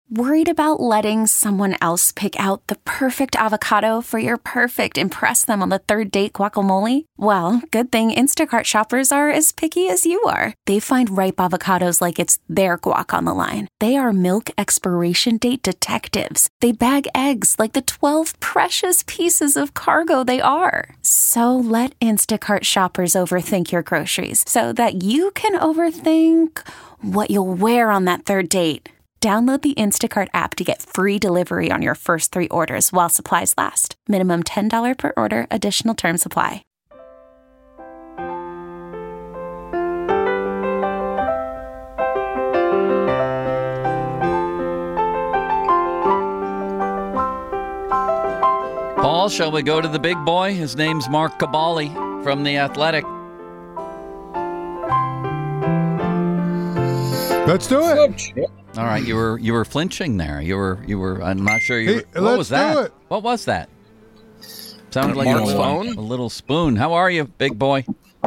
Worried about letting someone else pick out the perfect avocado for your perfect impress them on the third date guacamole? Well, good thing Instacart shoppers are as picky as you are. They find ripe avocados like it's their guac on the line. They are milk expiration date detectives. They bag eggs like the 12 precious pieces of cargo they are. So let Instacart shoppers overthink your groceries so that you can overthink what you'll wear on that third date. Download the Instacart app to get free delivery on your first 3 orders while supplies last. Minimum $10 per order. Additional terms apply. Paul, shall we go to the big boy? His name's Mark Kaboly from The Athletic. Let's do it. All right, you were flinching there. You were. I'm not sure you. Hey, what was that? do it. What was that? Sounded like Mark's a little spoon. How are you, big boy?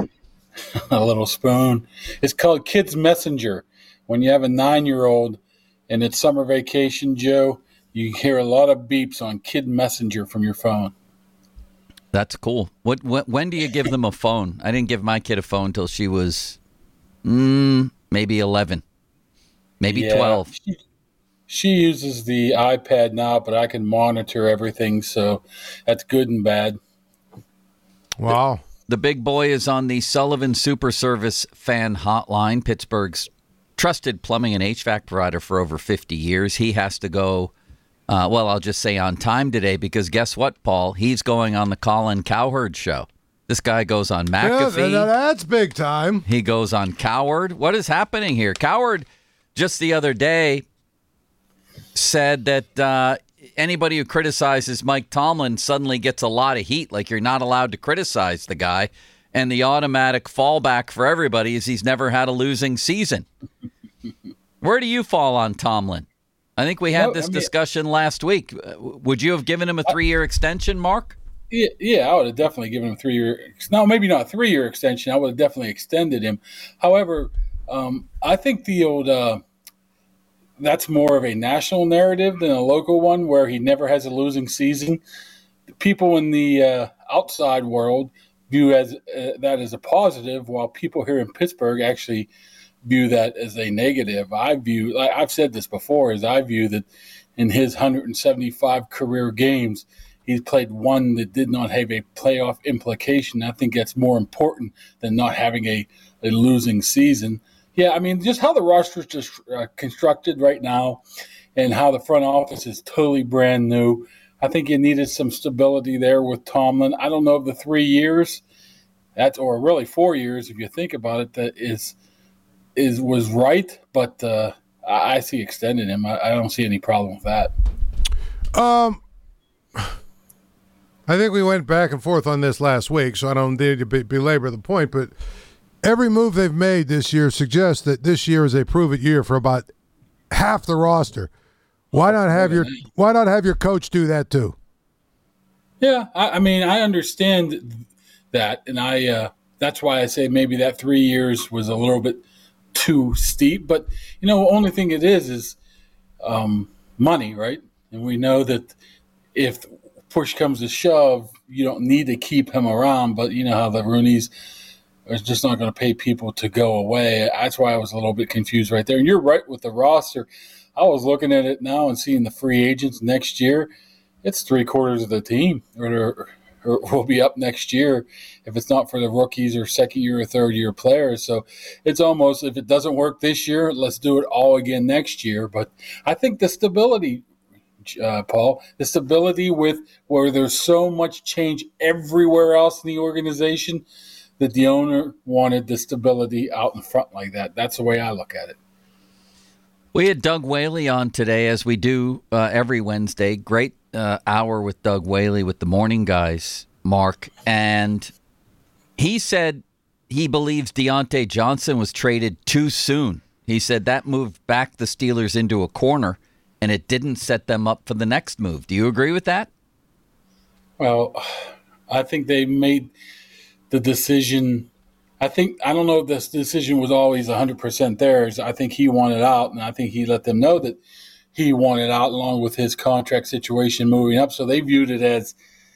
A little spoon. It's called Kids Messenger. When you have a 9-year-old and it's summer vacation, Joe, you hear a lot of beeps on Kid Messenger from your phone. That's cool. When do you give them a phone? I didn't give my kid a phone till she was maybe 11. Maybe 12. She uses the iPad now, but I can monitor everything, so that's good and bad. Wow. The big boy is on the Sullivan Super Service fan hotline, Pittsburgh's trusted plumbing and HVAC provider for over 50 years. He has to go, I'll just say on time today, because guess what, Paul? He's going on the Colin Cowherd show. This guy goes on McAfee. Yeah, that's big time. He goes on Cowherd. What is happening here? Cowherd just the other day said that anybody who criticizes Mike Tomlin suddenly gets a lot of heat, like you're not allowed to criticize the guy. And the automatic fallback for everybody is he's never had a losing season. Where do you fall on Tomlin? I think we had this discussion last week. Would you have given him a 3-year extension, Mark? Yeah, I would have definitely given him a 3-year. No, maybe not a 3-year extension. I would have definitely extended him. However, I think the old that's more of a national narrative than a local one where he never has a losing season. People in the outside world view that as a positive, while people here in Pittsburgh actually view that as a negative. I've said this before, I view that in his 175 career games, he's played one that did not have a playoff implication. I think that's more important than not having a losing season. Yeah, I mean, just how the roster is just constructed right now and how the front office is totally brand new. I think you needed some stability there with Tomlin. I don't know if the 3 years, or really 4 years, if you think about it, that was right. But I see extending him. I don't see any problem with that. I think we went back and forth on this last week, so I don't need to belabor the point. But every move they've made this year suggests that this year is a prove-it year for about half the roster. Why not have your coach do that too? Yeah, I mean, I understand that, and that's why I say maybe that 3 years was a little bit too steep. But the only thing it is money, right? And we know that if push comes to shove, you don't need to keep him around. But you know how the Rooneys are just not going to pay people to go away. That's why I was a little bit confused right there. And you're right with the roster. I was looking at it now and seeing the free agents next year. It's 3/4 of the team or will be up next year if it's not for the rookies or second-year or third-year players. So it's almost, if it doesn't work this year, let's do it all again next year. But I think the stability, Paul, the stability with where there's so much change everywhere else in the organization, that the owner wanted the stability out in front like that. That's the way I look at it. We had Doug Whaley on today, as we do every Wednesday. Great hour with Doug Whaley with the morning guys, Mark. And he said he believes Deontay Johnson was traded too soon. He said that moved back the Steelers into a corner, and it didn't set them up for the next move. Do you agree with that? Well, I think they made the decision. I don't know if this decision was always 100% theirs. I think he wanted out, and I think he let them know that he wanted out along with his contract situation moving up. So they viewed it as,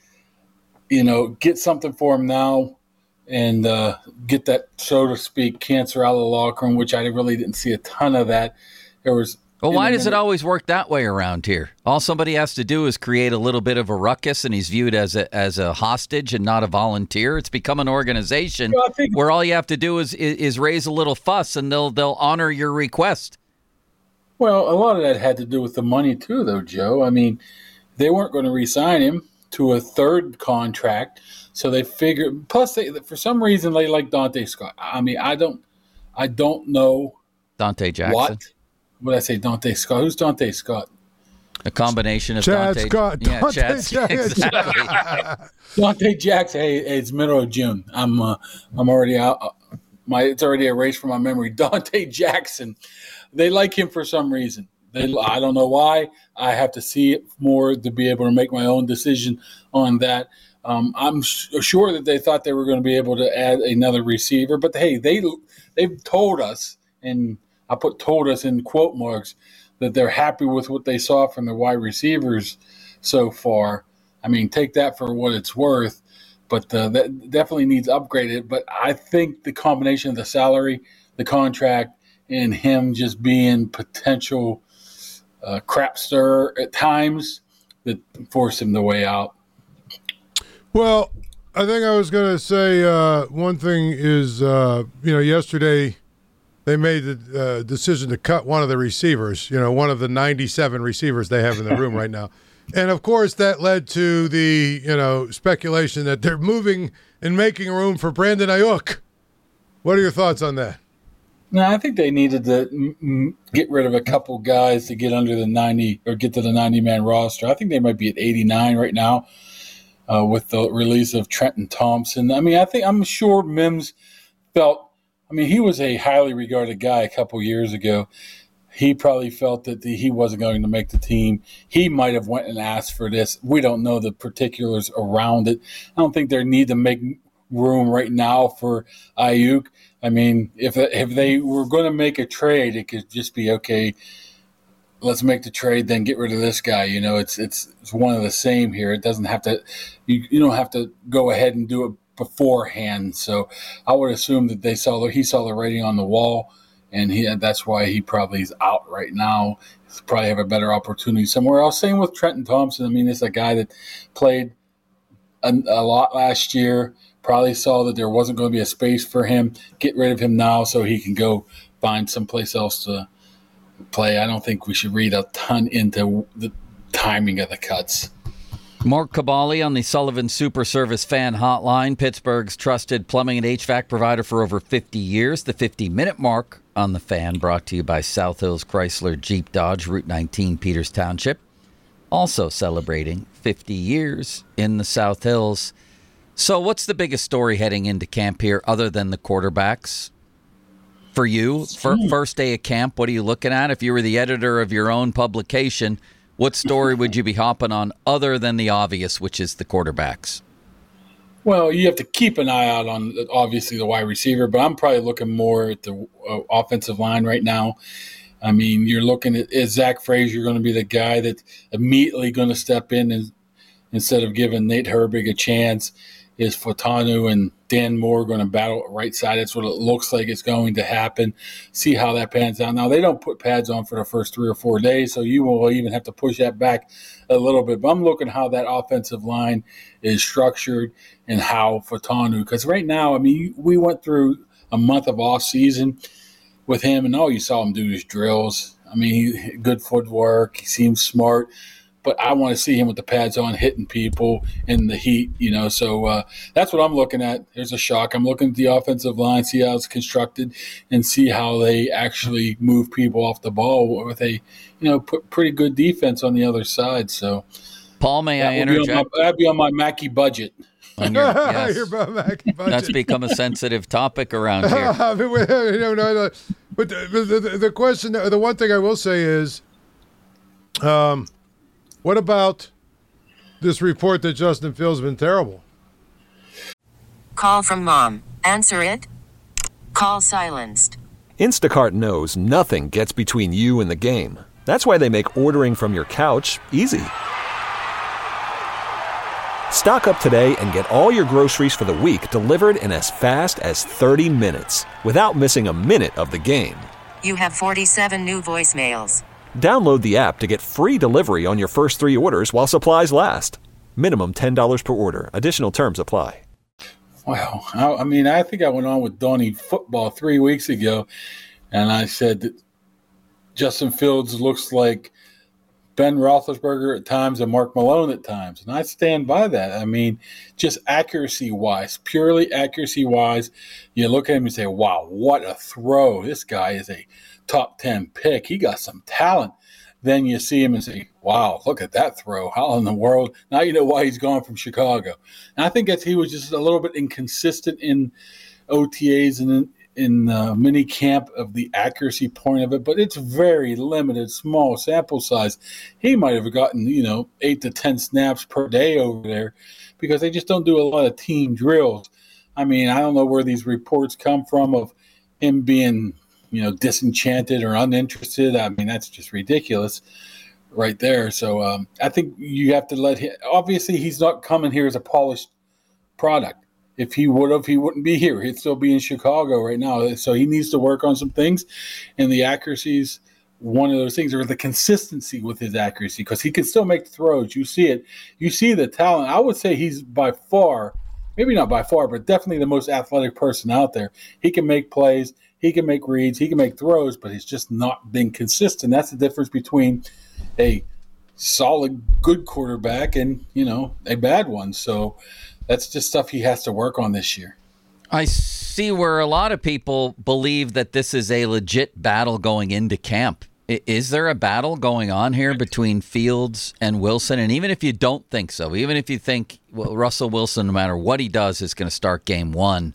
get something for him now and get that, so to speak, cancer out of the locker room, which I really didn't see a ton of that. There was. Well, why does it always work that way around here? All somebody has to do is create a little bit of a ruckus, and he's viewed as a hostage and not a volunteer. It's become an organization where all you have to do is raise a little fuss, and they'll honor your request. Well, a lot of that had to do with the money too, though, Joe. I mean, they weren't going to re-sign him to a third contract, so they figured. Plus, for some reason, they like Dante Scott. I mean, I don't know Dante Jackson. What did I say? Dante Scott. Who's Dante Scott? A combination of Chad Dante Scott. Yeah, Dante Chad Jackson. Exactly. Dante Jackson. Hey, it's middle of June. I'm already out. It's already erased from my memory. Dante Jackson. They like him for some reason. I don't know why. I have to see it more to be able to make my own decision on that. I'm sure that they thought they were going to be able to add another receiver, but hey, they've told us, and I put "told us" in quote marks, that they're happy with what they saw from the wide receivers so far. I mean, take that for what it's worth, but that definitely needs upgraded. But I think the combination of the salary, the contract, and him just being potential crap stir at times that forced him the way out. Well, I think I was going to say one thing is, yesterday they made the decision to cut one of the receivers, one of the 97 receivers they have in the room right now. And, of course, that led to the, speculation that they're moving and making room for Brandon Ayuk. What are your thoughts on that? No, I think they needed to get rid of a couple guys to get under the 90 or get to the 90-man roster. I think they might be at 89 right now with the release of Trenton Thompson. I mean, I'm sure Mims felt – he was a highly regarded guy a couple years ago. He probably felt that he wasn't going to make the team. He might have went and asked for this. We don't know the particulars around it. I don't think they need to make room right now for Ayuk. I mean, if they were going to make a trade, it could just be, okay, let's make the trade, then get rid of this guy. It's one of the same here. It doesn't have to – you don't have to go ahead and do it beforehand. So I would assume that he saw the writing on the wall, and that's why he probably is out right now. He'll probably have a better opportunity somewhere else. Same with Trenton Thompson. It's a guy that played a lot last year, probably saw that there wasn't going to be a space for him. Get rid of him now so he can go find someplace else to play. I don't think we should read a ton into the timing of the cuts. Mark Caballi on the Sullivan Super Service Fan Hotline, Pittsburgh's trusted plumbing and HVAC provider for over 50 years. The 50-minute mark on the Fan, brought to you by South Hills Chrysler Jeep Dodge, Route 19, Peters Township. Also celebrating 50 years in the South Hills. So what's the biggest story heading into camp here other than the quarterbacks? For you, first day of camp, what are you looking at? If you were the editor of your own publication, what story would you be hopping on other than the obvious, which is the quarterbacks? Well, you have to keep an eye out on, obviously, the wide receiver, but I'm probably looking more at the offensive line right now. You're looking at, is Zach Frazier going to be the guy that's immediately going to step in and instead of giving Nate Herbig a chance? Is Fotanu and Dan Moore going to battle at right side? That's what it looks like it's going to happen. See how that pans out. Now, they don't put pads on for the first 3 or 4 days, so you will even have to push that back a little bit. But I'm looking how that offensive line is structured and how Fotanu, because right now, we went through a month of off season with him, and all you saw him do is drills. Good footwork. He seems smart. But I want to see him with the pads on, hitting people in the heat, So that's what I'm looking at. There's a shock. I'm looking at the offensive line, see how it's constructed, and see how they actually move people off the ball with a, pretty good defense on the other side. So, Paul, may I interject? That'd be on my Mackey budget. Yes. Your Mackey budget. That's become a sensitive topic around here. But the question, the one thing I will say is, what about this report that Justin Fields has been terrible? Call from mom. Answer it. Call silenced. Instacart knows nothing gets between you and the game. That's why they make ordering from your couch easy. Stock up today and get all your groceries for the week delivered in as fast as 30 minutes without missing a minute of the game. You have 47 new voicemails. Download the app to get free delivery on your first 3 orders while supplies last. Minimum $10 per order. Additional terms apply. Wow. I mean, I think I went on with Donnie Football 3 weeks ago, and I said that Justin Fields looks like Ben Roethlisberger at times and Mark Malone at times. And I stand by that. I mean, just accuracy-wise, purely accuracy-wise, you look at him and say, wow, what a throw. This guy is a top 10 pick. He got some talent. Then you see him and say, wow, look at that throw. How in the world? Now you know why he's gone from Chicago. And I think he was just a little bit inconsistent in OTAs and in mini camp of the accuracy point of it, but it's very limited, small sample size. He might have gotten, 8 to 10 snaps per day over there because they just don't do a lot of team drills. I mean, I don't know where these reports come from of him being, disenchanted or uninterested. I mean, that's just ridiculous right there. So I think you have to let him, obviously he's not coming here as a polished product. If he would have, he wouldn't be here. He'd still be in Chicago right now. So he needs to work on some things. And the accuracy is one of those things, or the consistency with his accuracy, because he can still make throws. You see it. You see the talent. I would say he's by far, maybe not by far, but definitely the most athletic person out there. He can make plays. He can make reads. He can make throws, but he's just not been consistent. That's the difference between a solid, good quarterback and, a bad one. So that's just stuff he has to work on this year. I see where a lot of people believe that this is a legit battle going into camp. Is there a battle going on here between Fields and Wilson? And even if you don't think so, even if you think Russell Wilson, no matter what he does, is going to start game one,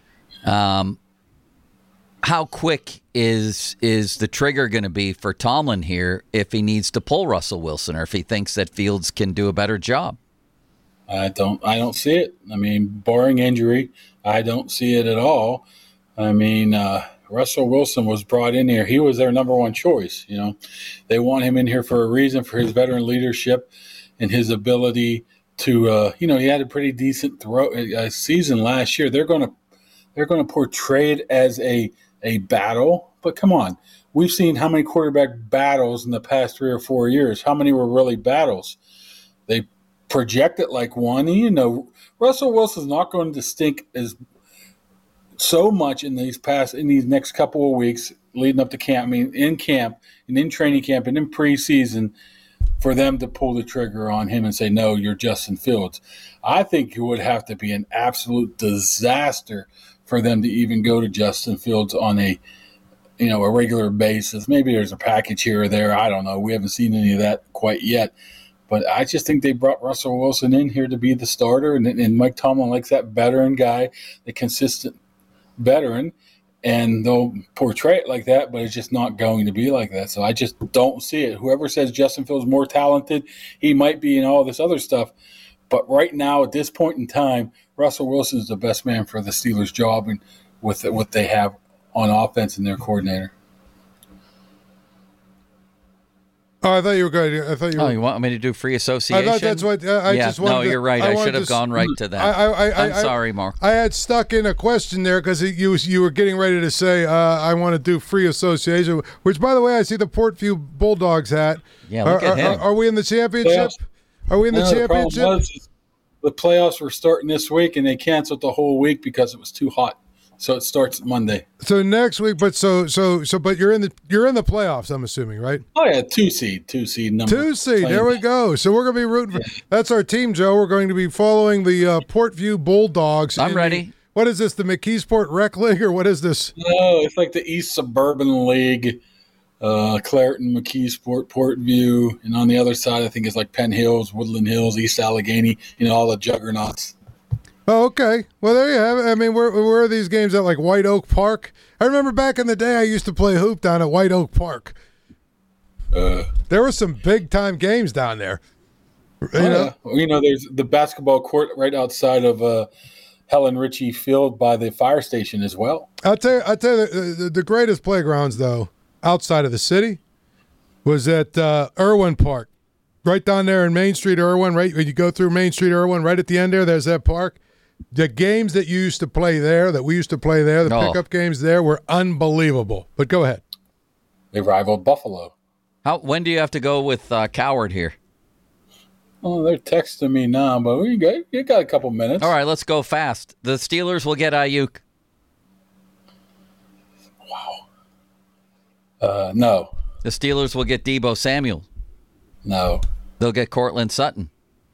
how quick is the trigger going to be for Tomlin here if he needs to pull Russell Wilson or if he thinks that Fields can do a better job? I don't see it. I mean, barring injury, I don't see it at all. I mean, Russell Wilson was brought in here. He was their number one choice. They want him in here for a reason, for his veteran leadership and his ability to, he had a pretty decent season last year. They're going to portray it as a battle, but come on. We've seen how many quarterback battles in the past 3 or 4 years. How many were really battles? They project it like one. And, Russell Wilson's not going to stink as so much in these next couple of weeks leading up to camp. I mean, in camp and in training camp and in preseason for them to pull the trigger on him and say, no, you're Justin Fields. I think it would have to be an absolute disaster for them to even go to Justin Fields on a regular basis. Maybe there's a package here or there. I don't know. We haven't seen any of that quite yet. But I just think they brought Russell Wilson in here to be the starter, and Mike Tomlin likes that veteran guy, the consistent veteran, and they'll portray it like that, but it's just not going to be like that. So I just don't see it. Whoever says Justin Fields more talented, he might be in all this other stuff. But right now, at this point in time, Russell Wilson is the best man for the Steelers' job and with what they have on offense and their coordinator. Oh, I thought you were going. You want me to do free association? I thought that's what I just wanted. No, you're right. I should have gone right to that. I'm sorry, Mark. I had stuck in a question there because you were getting ready to say I want to do free association. Which, by the way, I see the Portview Bulldogs hat. Yeah, look at him. Are we in the championship? Are we in the championship? The problem was the playoffs were starting this week, and they canceled the whole week because it was too hot. So it starts Monday. So next week, but but you're in the playoffs, I'm assuming, right? Oh yeah, 2 seed number. 2 seed. There we go. So we're going to be rooting for. That's our team, Joe. We're going to be following the Portview Bulldogs. I'm ready. What is this? The McKeesport Rec League, or what is this? No, it's like the East Suburban League. Clareton, McKeesport, Portview, and on the other side, I think it's like Penn Hills, Woodland Hills, East Allegheny. All the juggernauts. Oh, okay. Well, there you have it. I mean, where are these games at, like White Oak Park? I remember back in the day I used to play hoop down at White Oak Park. There were some big-time games down there. There's the basketball court right outside of Helen Ritchie Field by the fire station as well. I'll tell you the greatest playgrounds, though, outside of the city, was at Irwin Park, right down there in Main Street, Irwin. Right when you go through Main Street, Irwin, right at the end there's that park. The games that you used to play there, that we used to play there, the pickup games there were unbelievable. But go ahead. They rivaled Buffalo. When do you have to go with Coward here? Oh, they're texting me now, but you got a couple minutes. All right, let's go fast. The Steelers will get Ayuk. Wow. No. The Steelers will get Deebo Samuel. No. They'll get Cortland Sutton.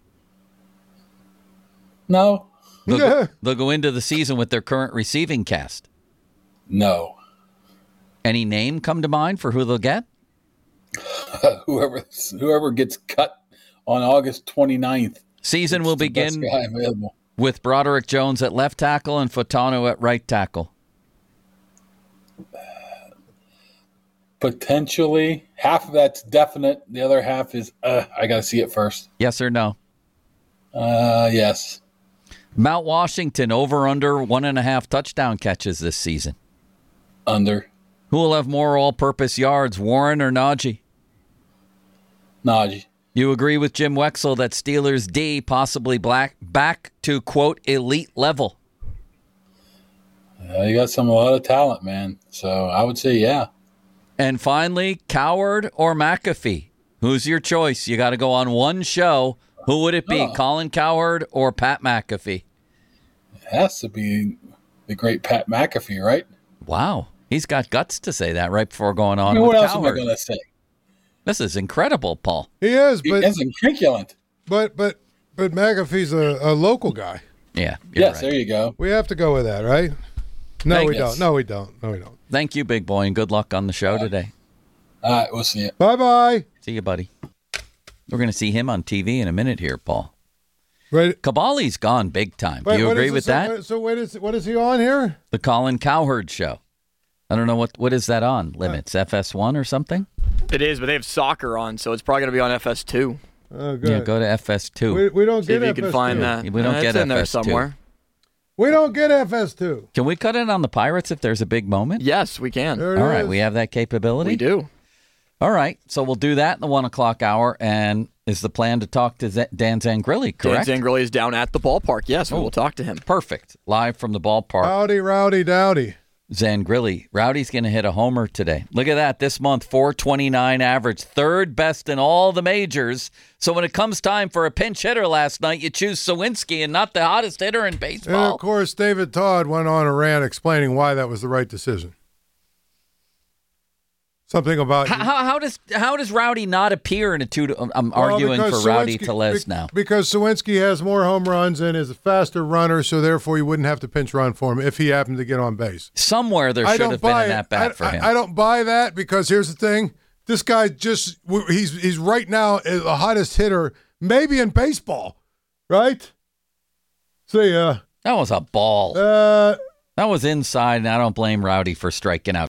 No. They'll go into the season with their current receiving cast. No. Any name come to mind for who they'll get? Whoever gets cut on August 29th. Season will begin Best guy available. with Broderick Jones at left tackle and Fotano at right tackle. Potentially. Half of that's definite. The other half is, I got to see it first. Yes or no? Yes. Mount Washington, over under 1.5 touchdown catches this season. Under. Who will have more all-purpose yards, Warren or Najee? Najee. You agree with Jim Wexell that Steelers D possibly back to, quote, elite level? You got a lot of talent, man. So I would say, yeah. And finally, Coward or McAfee? Who's your choice? You got to go on one show. Who would it be, Colin Cowherd or Pat McAfee? It has to be the great Pat McAfee, right? Wow. He's got guts to say that right before going on. I mean, what else Cowherd. am I going to say? This is incredible, Paul. He is, but That's incrinculant. but McAfee's a local guy. Yeah. You're Yes, right. there you go. We have to go with that, right? No, we Yes. don't. No, we don't. No, we don't. Thank you, big boy, and good luck on the show today. All right, we'll see you. Bye-bye. See you, buddy. We're going to see him on TV in a minute here, Paul. Right. Kabali's gone big time. Do Wait, you what agree is with this- that? So what is he on here? The Colin Cowherd show. I don't know what is that on? Limits FS1 or something? It is, but they have soccer on, so it's probably going to be on FS2. Oh, good. Yeah, go to FS2. We don't See get if you FS2. can find that. We don't It's get in there FS2. somewhere. We don't get FS2. Can we cut in on the Pirates if there's a big moment? Yes, we can. There it All right, is. we have that capability. We do. All right, so we'll do that in the 1 o'clock hour. And is the plan to talk to Dan Zangrilli, correct? Dan Zangrilli is down at the ballpark. Yes, we will talk to him. Perfect. Live from the ballpark. Howdy, rowdy, dowdy. Zangrilli. Rowdy's going to hit a homer today. Look at that. This month, 429 average. Third best in all the majors. So when it comes time for a pinch hitter last night, you choose Sawinski and not the hottest hitter in And, baseball. of course, David Todd went on a rant explaining why that was the right decision. Something about How does Rowdy not appear in a two? I'm arguing for because Rowdy Sawinski- Tellez now. Because Sawinski has more home runs and is a faster runner, so therefore you wouldn't have to pinch run for him if he happened to get on base. Somewhere there should have been an at-bat for him. I don't buy that because here's the thing. This guy he's right now the hottest hitter maybe in baseball, right? See, That was a ball. uh, That was inside, and I don't blame Rowdy for striking out.